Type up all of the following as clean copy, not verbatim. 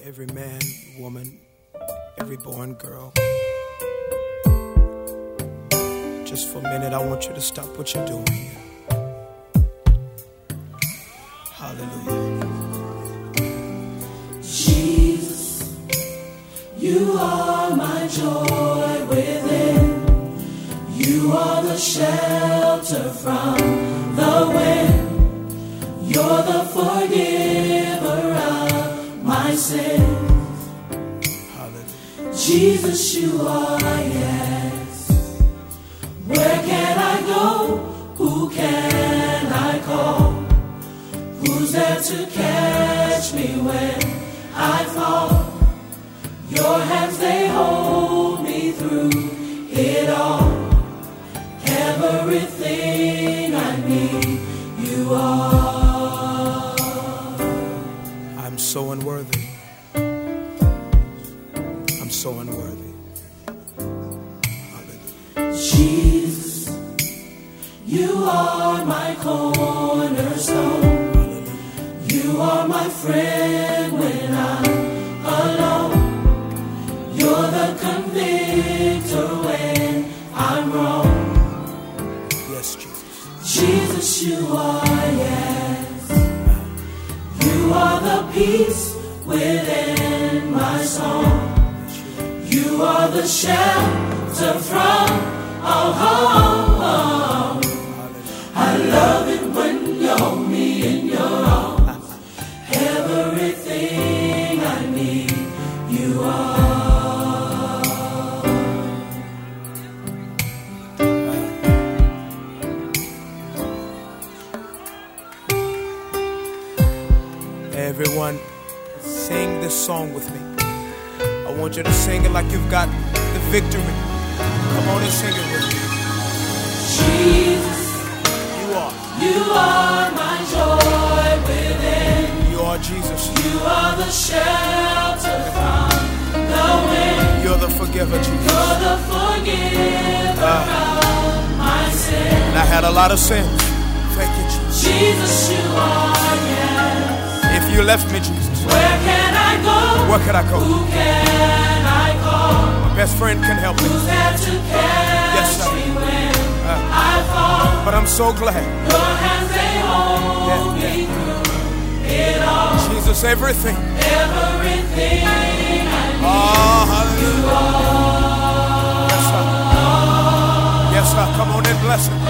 every man, woman, every boy and girl. Just for a minute, I want you to stop what you're doing. Hallelujah. Jesus, you are my joy within. You are the shelter from the wind. You're the forgiver of my sins. Hallelujah. Jesus, you are, yes. Where can I go? Who can I call? Who's there to catch me when I fall? Your hands, they hold me through it all. Everything I need, you are. I'm so unworthy. I'm so unworthy. Hallelujah. Jesus, you are my cornerstone. Hallelujah. You are my friend when I'm alone. You're the convictor when I'm wrong. Yes, Jesus. Jesus, you are, yes. You are the peace within my song. You are the shelter from all harm. I love it when you hold me in your arms. Everything I need, you are. Everyone, sing this song with me. I want you to sing it like you've got the victory. Come on and sing it with me. Jesus, you are my joy within. You are Jesus. You are the shelter from the wind. You're the forgiver, Jesus. You're the forgiver of my sin. And I had a lot of sins. Thank you, Jesus. Jesus, you are, yes. If you left me, Jesus, where can I go? Where can I go? Who can I call? My best friend can help me. Who's there to catch me when I fall? But I'm so glad. Your hands, they hold me through it all. Jesus, everything. Everything I need. Oh, hallelujah. You are. Yes, sir. Yes, sir. Come on and bless him.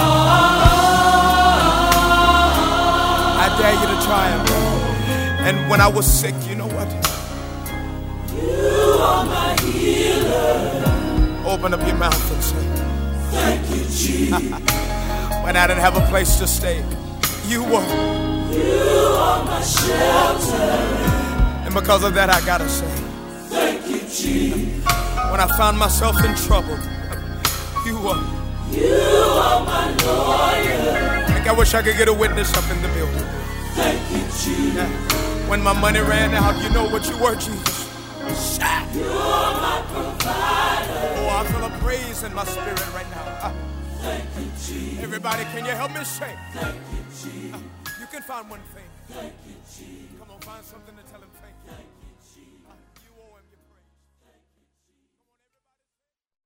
I dare you to try him. And when I was sick, you know what? You are my healer. Open up your mouth and say, thank you, Jesus. When I didn't have a place to stay, you were. You are my shelter. And because of that, I gotta say, thank you, Jesus. When I found myself in trouble, you were. You are my lawyer. Like I wish I could get a witness up in the building. Thank you, Jesus. When my money ran out, you know what you were, Jesus. You are my provider. Oh, I feel a praise in my spirit right now. Thank you, Jesus. Everybody, can you help me say? Thank you, Jesus. You can find one thing. Thank you, Jesus. Come on, find something to tell him.